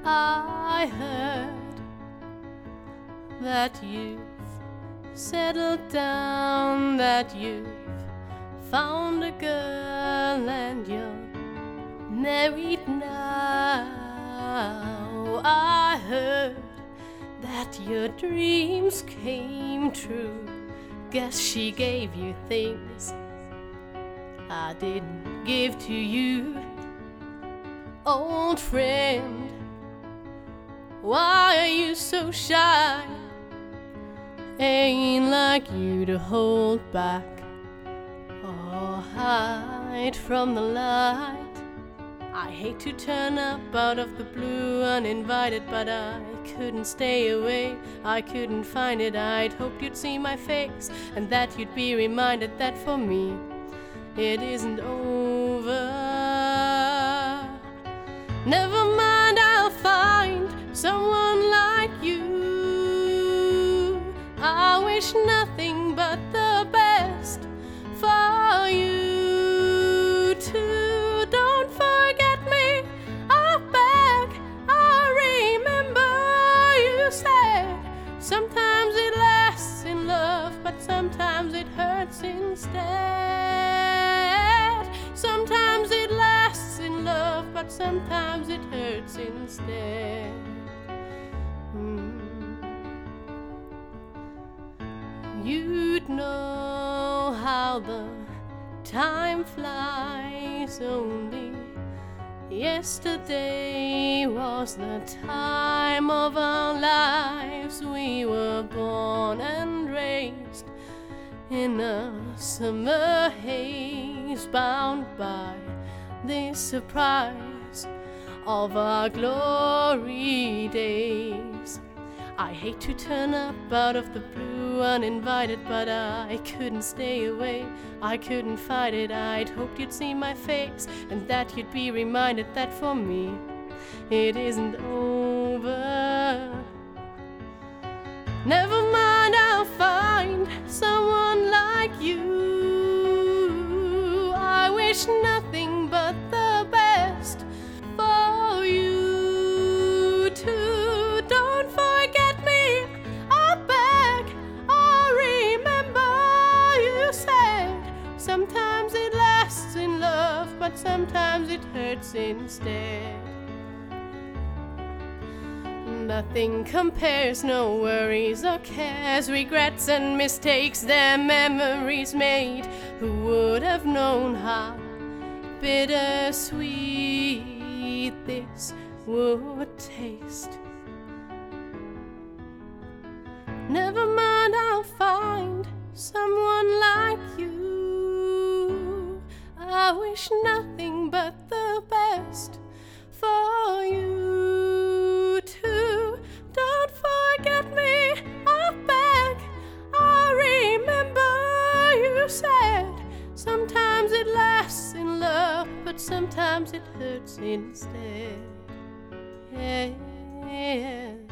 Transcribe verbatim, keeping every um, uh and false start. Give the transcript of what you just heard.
I heard that you've settled down, that you've found a girl and you're married now. I heard that your dreams came true. Guess she gave you things I didn't give to you. Old friend, why are you so shy? Ain't like you to hold back or hide from the light. I hate to turn up out of the blue uninvited, but I couldn't stay away, I couldn't find it. I'd hoped you'd see my face and that you'd be reminded that for me it isn't over. Never mind, I'll find someone like you. I wish nothing but the best for you too. Don't forget me, I beg. I remember you said sometimes it lasts in love, but sometimes it hurts instead. Sometimes it lasts in love, but sometimes it hurts instead. Mm. You'd know how the time flies. Only yesterday was the time of our lives. We were born and raised in a summer haze, bound by the surprise of our glory days. I hate to turn up out of the blue uninvited, but I couldn't stay away, I couldn't fight it. I'd hoped you'd see my face and that you'd be reminded that for me it isn't over. Never mind, I'll find someone like you. I wish nothing but the best for you too. Don't forget me, I beg. I remember you said sometimes it lasts in love, but sometimes it hurts instead. Nothing compares, no worries or cares, regrets and mistakes, their memories made. Who would have known how bittersweet this would taste? Never mind, I'll find someone like you. I wish nothing but the best for you too. Don't forget me, I beg. I remember you said sometimes it lasts in love, but sometimes it hurts instead. Yeah, yeah.